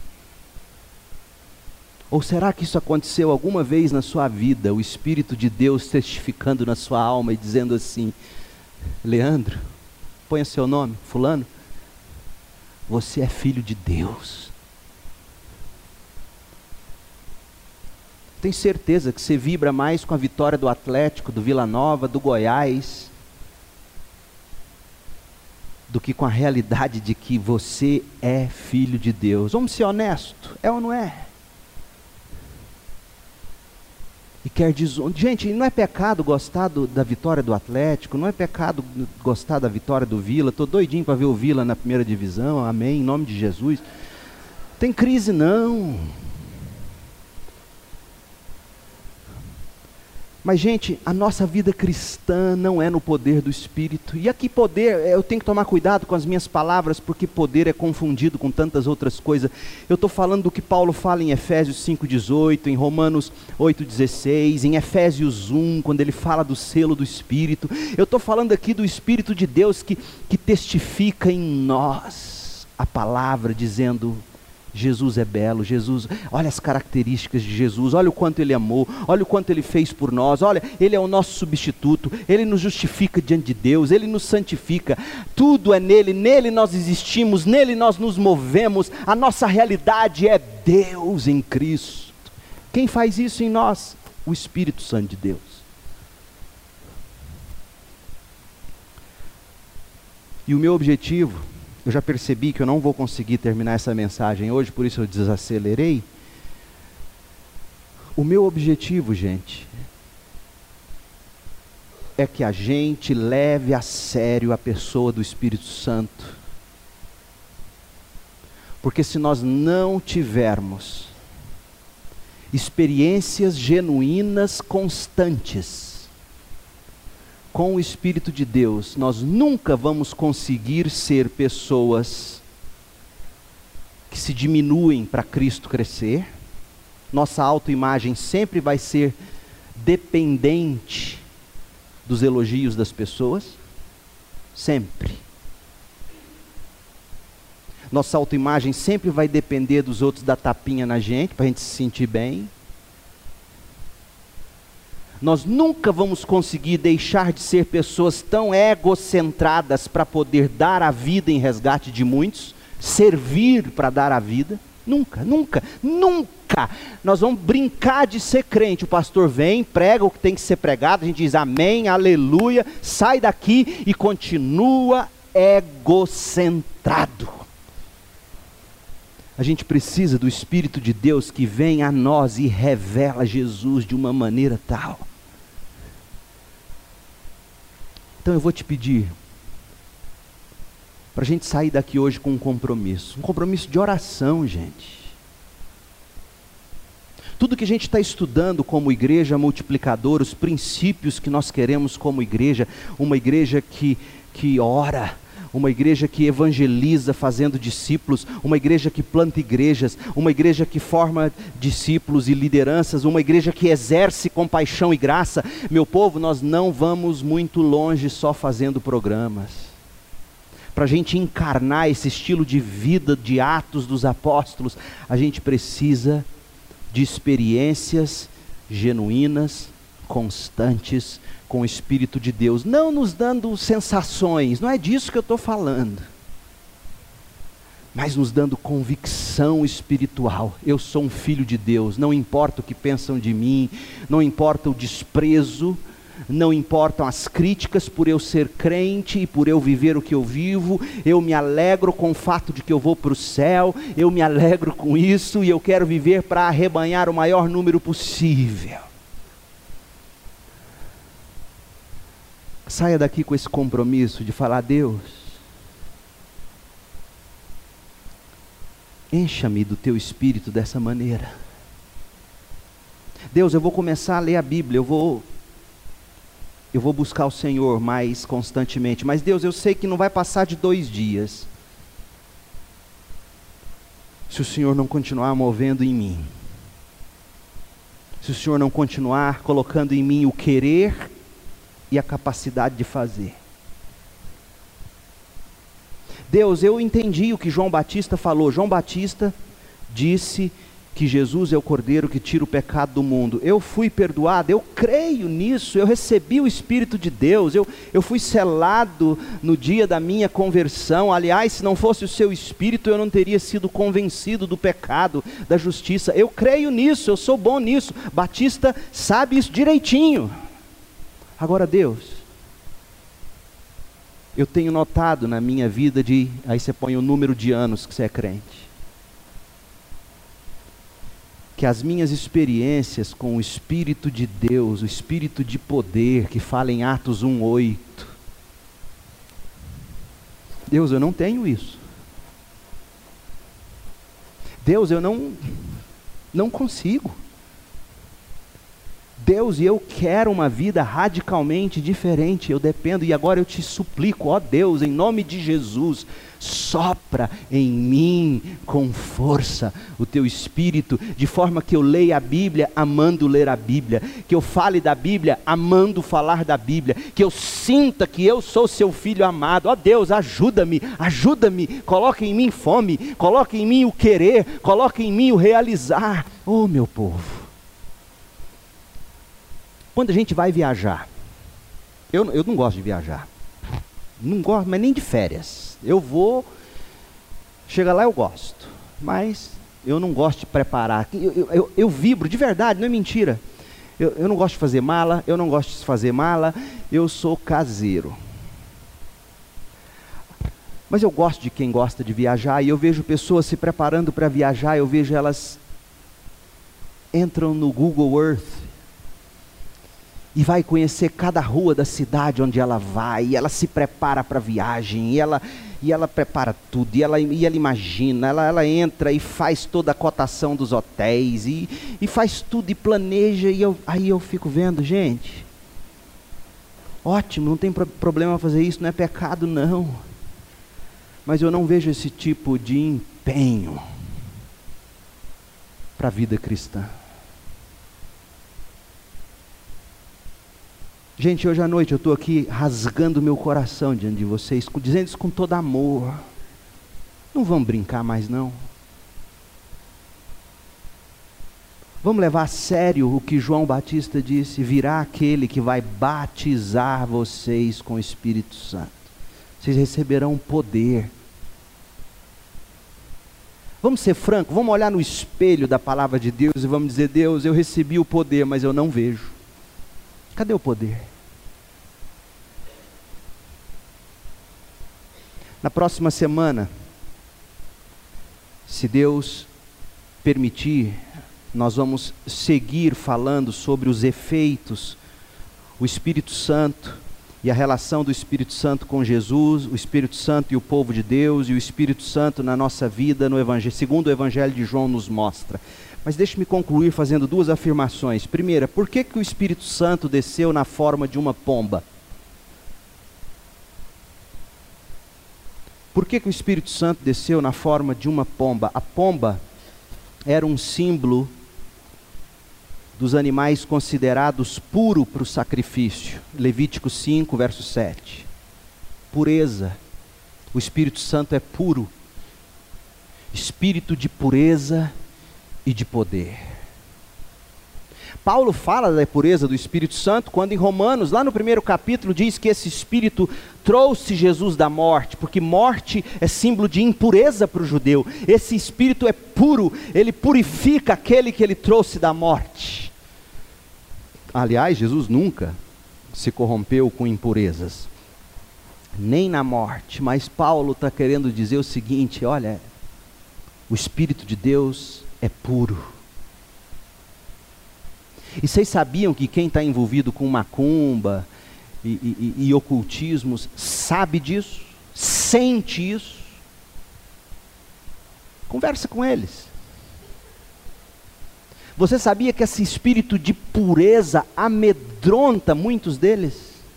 Ou será que isso aconteceu alguma vez na sua vida, o Espírito de Deus testificando na sua alma e dizendo assim: Leandro, ponha seu nome, fulano, você é filho de Deus. Tenho certeza que você vibra mais com a vitória do Atlético, do Vila Nova, do Goiás, do que com a realidade de que você é filho de Deus. Vamos ser honestos, é ou não é? E quer dizer, gente, não é pecado gostar do, da vitória do Atlético, não é pecado gostar da vitória do Vila. Estou doidinho para ver o Vila na primeira divisão, amém, em nome de Jesus. Tem crise não. Mas gente, a nossa vida cristã não é no poder do Espírito. E aqui poder, eu tenho que tomar cuidado com as minhas palavras, porque poder é confundido com tantas outras coisas. Eu estou falando do que Paulo fala em Efésios cinco, dezoito, em Romanos oito, dezesseis, em Efésios um, quando ele fala do selo do Espírito. Eu estou falando aqui do Espírito de Deus que, que testifica em nós a palavra, dizendo: Jesus é belo, Jesus, olha as características de Jesus, olha o quanto Ele amou, olha o quanto Ele fez por nós, olha, Ele é o nosso substituto, Ele nos justifica diante de Deus, Ele nos santifica, tudo é nele, nele nós existimos, nele nós nos movemos, a nossa realidade é Deus em Cristo. Quem faz isso em nós? O Espírito Santo de Deus. E o meu objetivo, eu já percebi que eu não vou conseguir terminar essa mensagem hoje, por isso eu desacelerei. O meu objetivo, gente, é que a gente leve a sério a pessoa do Espírito Santo. Porque se nós não tivermos experiências genuínas, constantes, com o Espírito de Deus, nós nunca vamos conseguir ser pessoas que se diminuem para Cristo crescer. Nossa autoimagem sempre vai ser dependente dos elogios das pessoas, sempre. Nossa autoimagem sempre vai depender dos outros dar tapinha na gente, para a gente se sentir bem. Nós nunca vamos conseguir deixar de ser pessoas tão egocentradas para poder dar a vida em resgate de muitos, servir para dar a vida. Nunca, nunca, nunca. Nós vamos brincar de ser crente. O pastor vem, prega o que tem que ser pregado, a gente diz amém, aleluia, sai daqui e continua egocentrado. A gente precisa do Espírito de Deus que vem a nós e revela Jesus de uma maneira tal. Então eu vou te pedir, para a gente sair daqui hoje com um compromisso, um compromisso de oração, gente. Tudo que a gente está estudando como igreja multiplicadora, os princípios que nós queremos como igreja, uma igreja que, que ora, uma igreja que evangeliza fazendo discípulos, uma igreja que planta igrejas, uma igreja que forma discípulos e lideranças, uma igreja que exerce compaixão e graça. Meu povo, nós não vamos muito longe só fazendo programas. Para a gente encarnar esse estilo de vida de Atos dos Apóstolos, a gente precisa de experiências genuínas, constantes, com o Espírito de Deus, não nos dando sensações, não é disso que eu estou falando, mas nos dando convicção espiritual. Eu sou um filho de Deus, não importa o que pensam de mim, não importa o desprezo, não importam as críticas por eu ser crente e por eu viver o que eu vivo, eu me alegro com o fato de que eu vou para o céu, eu me alegro com isso e eu quero viver para arrebanhar o maior número possível. Saia daqui com esse compromisso de falar: Deus, encha-me do teu Espírito dessa maneira. Deus, eu vou começar a ler a Bíblia, eu vou, eu vou buscar o Senhor mais constantemente, mas Deus, eu sei que não vai passar de dois dias, se o Senhor não continuar movendo em mim, se o Senhor não continuar colocando em mim o querer e a capacidade de fazer. Deus, eu entendi o que João Batista falou. João Batista disse que Jesus é o Cordeiro que tira o pecado do mundo. Eu fui perdoado, eu creio nisso, eu recebi o Espírito de Deus, eu, eu fui selado no dia da minha conversão. Aliás, se não fosse o seu Espírito, eu não teria sido convencido do pecado, da justiça. Eu creio nisso, eu sou bom nisso. Batista sabe isso direitinho. Agora, Deus, eu tenho notado na minha vida de... Aí você põe o número de anos que você é crente. Que as minhas experiências com o Espírito de Deus, o Espírito de poder, que fala em Atos um, oito. Deus, eu não tenho isso. Deus, eu não, não consigo. Deus, e eu quero uma vida radicalmente diferente, eu dependo, e agora eu te suplico, ó Deus, em nome de Jesus, sopra em mim com força o teu Espírito, de forma que eu leia a Bíblia amando ler a Bíblia, que eu fale da Bíblia amando falar da Bíblia, que eu sinta que eu sou seu filho amado. Ó Deus, ajuda-me, ajuda-me, coloca em mim fome, coloca em mim o querer, coloca em mim o realizar. Oh meu povo, quando a gente vai viajar, eu, eu não gosto de viajar, não gosto, mas nem de férias. Eu vou, chega lá eu gosto, mas eu não gosto de preparar. Eu, eu, eu, eu vibro, de verdade, não é mentira. Eu, eu não gosto de fazer mala, eu não gosto de fazer mala, eu sou caseiro. Mas eu gosto de quem gosta de viajar, e eu vejo pessoas se preparando para viajar, eu vejo elas entram no Google Earth, e vai conhecer cada rua da cidade onde ela vai, e ela se prepara para a viagem, e ela, e ela prepara tudo, e ela, e ela imagina, ela, ela entra e faz toda a cotação dos hotéis, e, e faz tudo, e planeja, e eu, aí eu fico vendo, gente, ótimo, não tem pro, problema fazer isso, não é pecado não, mas eu não vejo esse tipo de empenho para a vida cristã. Gente, hoje à noite eu estou aqui rasgando meu coração diante de vocês, dizendo isso com todo amor. Não vamos brincar mais não. Vamos levar a sério o que João Batista disse: virá aquele que vai batizar vocês com o Espírito Santo. Vocês receberão poder. Vamos ser francos, vamos olhar no espelho da palavra de Deus e vamos dizer: Deus, eu recebi o poder, mas eu não vejo. Cadê o poder? Na próxima semana, se Deus permitir, nós vamos seguir falando sobre os efeitos, o Espírito Santo e a relação do Espírito Santo com Jesus, o Espírito Santo e o povo de Deus, e o Espírito Santo na nossa vida, no Evangelho, segundo o Evangelho de João nos mostra. Mas deixe-me concluir fazendo duas afirmações. Primeira, por que que o Espírito Santo desceu na forma de uma pomba? Por que que o Espírito Santo desceu na forma de uma pomba? A pomba era um símbolo dos animais considerados puros para o sacrifício. Levítico cinco, verso sete. Pureza. O Espírito Santo é puro. Espírito de pureza e de poder. Paulo fala da pureza do Espírito Santo quando em Romanos, lá no primeiro capítulo, diz que esse Espírito trouxe Jesus da morte, porque morte é símbolo de impureza para o judeu. Esse Espírito é puro, ele purifica aquele que ele trouxe da morte. Aliás, Jesus nunca se corrompeu com impurezas, nem na morte, mas Paulo está querendo dizer o seguinte: olha, o Espírito de Deus é puro. E vocês sabiam que quem está envolvido com macumba e, e, e ocultismos sabe disso? Sente isso? Conversa com eles. Você sabia que esse espírito de pureza amedronta muitos deles?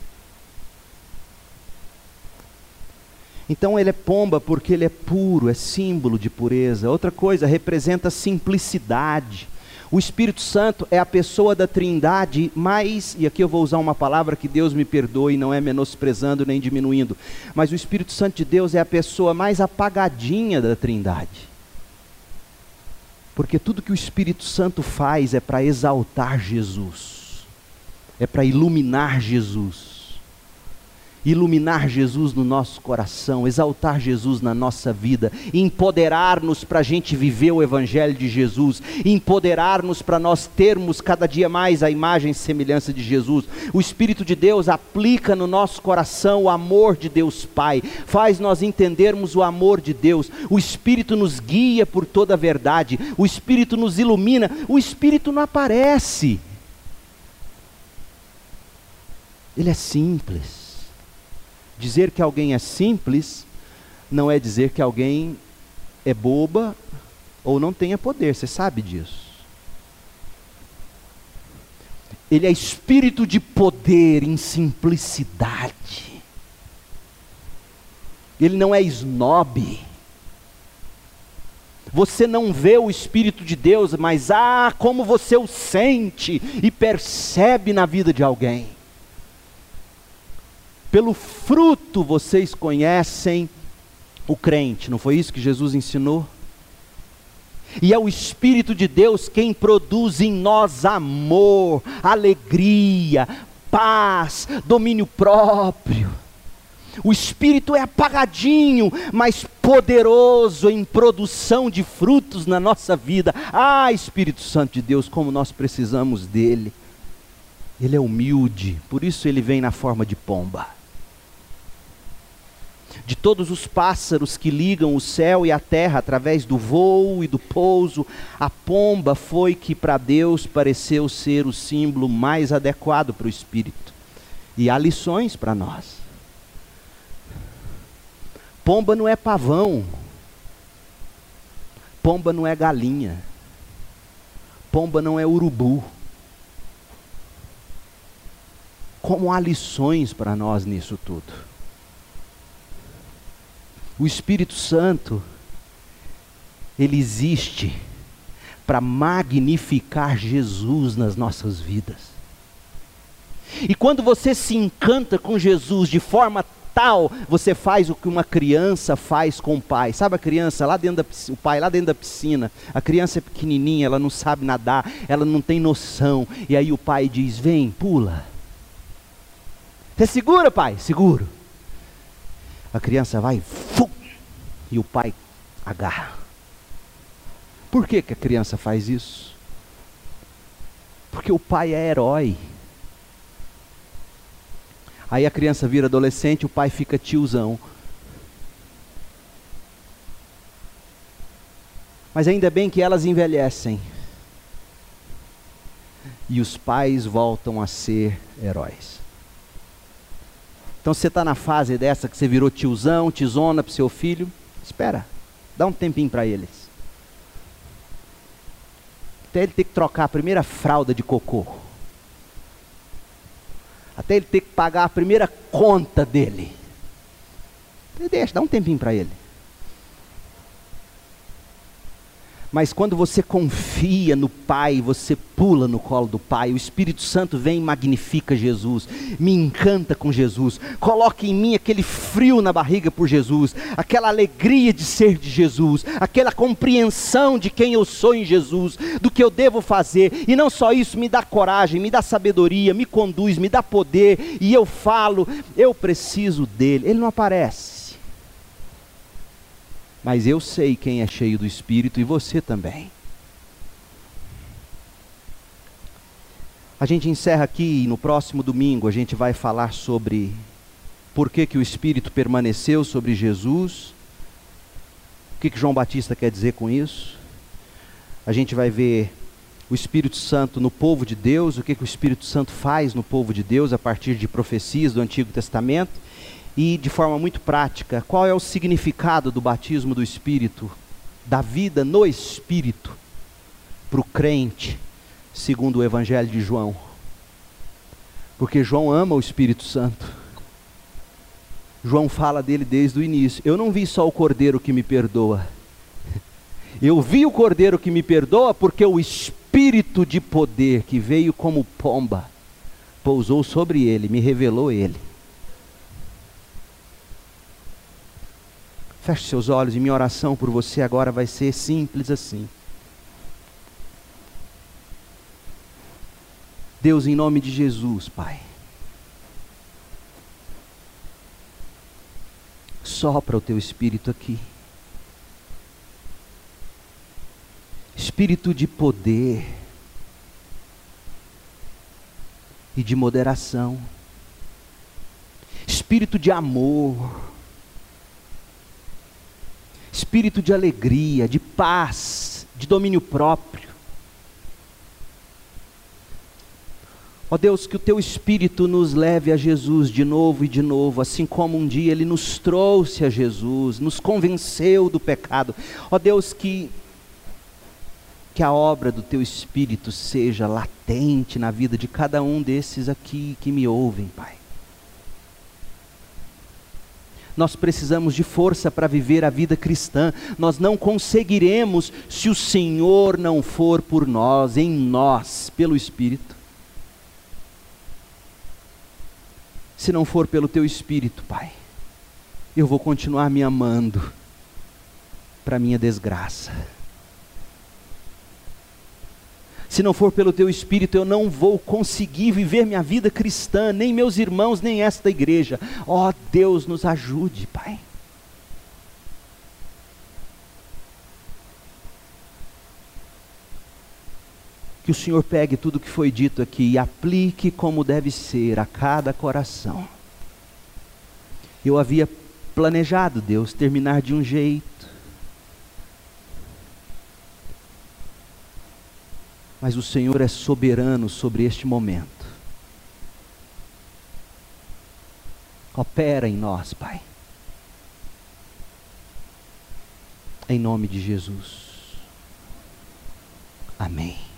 Então ele é pomba porque ele é puro, é símbolo de pureza. Outra coisa, representa simplicidade. O Espírito Santo é a pessoa da Trindade mais, e aqui eu vou usar uma palavra que Deus me perdoe, não é menosprezando nem diminuindo, mas o Espírito Santo de Deus é a pessoa mais apagadinha da Trindade. Porque tudo que o Espírito Santo faz é para exaltar Jesus, é para iluminar Jesus. Iluminar Jesus no nosso coração, exaltar Jesus na nossa vida, empoderar-nos para a gente viver o Evangelho de Jesus, empoderar-nos para nós termos cada dia mais a imagem e semelhança de Jesus. O Espírito de Deus aplica no nosso coração o amor de Deus Pai, faz nós entendermos o amor de Deus. O Espírito nos guia por toda a verdade, o Espírito nos ilumina, o Espírito não aparece. Ele é simples. Dizer que alguém é simples não é dizer que alguém é boba ou não tenha poder, você sabe disso. Ele é espírito de poder em simplicidade. Ele não é snob. Você não vê o Espírito de Deus, mas ah, como você o sente e percebe na vida de alguém. Pelo fruto vocês conhecem o crente, não foi isso que Jesus ensinou? E é o Espírito de Deus quem produz em nós amor, alegria, paz, domínio próprio. O Espírito é apagadinho, mas poderoso em produção de frutos na nossa vida. Ah, Espírito Santo de Deus, como nós precisamos dele. Ele é humilde, por isso ele vem na forma de pomba. De todos os pássaros que ligam o céu e a terra através do voo e do pouso, a pomba foi que para Deus pareceu ser o símbolo mais adequado para o Espírito. E há lições para nós. Pomba não é pavão. Pomba não é galinha. Pomba não é urubu. Como há lições para nós nisso tudo. O Espírito Santo, ele existe para magnificar Jesus nas nossas vidas. E quando você se encanta com Jesus de forma tal, você faz o que uma criança faz com o pai. Sabe a criança lá dentro da piscina, o pai lá dentro da piscina, a criança é pequenininha, ela não sabe nadar, ela não tem noção, e aí o pai diz, vem, pula. Você segura, pai? Seguro. A criança vai, fum, e o pai agarra. Por que que a criança faz isso? Porque o pai é herói. Aí a criança vira adolescente, o pai fica tiozão. Mas ainda bem que elas envelhecem. E os pais voltam a ser heróis. Então você está na fase dessa que você virou tiozão, tizona para o seu filho, espera, dá um tempinho para eles. Até ele ter que trocar a primeira fralda de cocô. Até ele ter que pagar a primeira conta dele. Deixa, dá um tempinho para ele. Mas quando você confia no Pai, você pula no colo do Pai, o Espírito Santo vem e magnifica Jesus, me encanta com Jesus, coloca em mim aquele frio na barriga por Jesus, aquela alegria de ser de Jesus, aquela compreensão de quem eu sou em Jesus, do que eu devo fazer, e não só isso, me dá coragem, me dá sabedoria, me conduz, me dá poder, e eu falo, eu preciso dele. Ele não aparece, mas eu sei quem é cheio do Espírito, e você também. A gente encerra aqui, e no próximo domingo a gente vai falar sobre por que que o Espírito permaneceu sobre Jesus, o que que João Batista quer dizer com isso. A gente vai ver o Espírito Santo no povo de Deus, o que que o Espírito Santo faz no povo de Deus a partir de profecias do Antigo Testamento. E de forma muito prática, qual é o significado do batismo do Espírito, da vida no Espírito, para o crente, segundo o Evangelho de João? Porque João ama o Espírito Santo. João fala dele desde o início. Eu não vi só o Cordeiro que me perdoa. Eu vi o Cordeiro que me perdoa porque o Espírito de poder que veio como pomba, pousou sobre ele, me revelou ele. Feche seus olhos, e minha oração por você agora vai ser simples assim. Deus, em nome de Jesus, Pai, sopra o teu Espírito aqui. Espírito de poder e de moderação. Espírito de amor. Espírito de alegria, de paz, de domínio próprio. Ó Deus, que o teu Espírito nos leve a Jesus de novo e de novo, assim como um dia ele nos trouxe a Jesus, nos convenceu do pecado. Ó Deus, que, que a obra do teu Espírito seja latente na vida de cada um desses aqui que me ouvem, Pai. Nós precisamos de força para viver a vida cristã. Nós não conseguiremos se o Senhor não for por nós, em nós, pelo Espírito. Se não for pelo teu Espírito, Pai, eu vou continuar me amando para minha desgraça. Se não for pelo teu Espírito, eu não vou conseguir viver minha vida cristã, nem meus irmãos, nem esta igreja. Ó Deus, nos ajude, Pai. Que o Senhor pegue tudo que foi dito aqui e aplique como deve ser a cada coração. Eu havia planejado, Deus, terminar de um jeito, mas o Senhor é soberano sobre este momento. Opera em nós, Pai. Em nome de Jesus. Amém.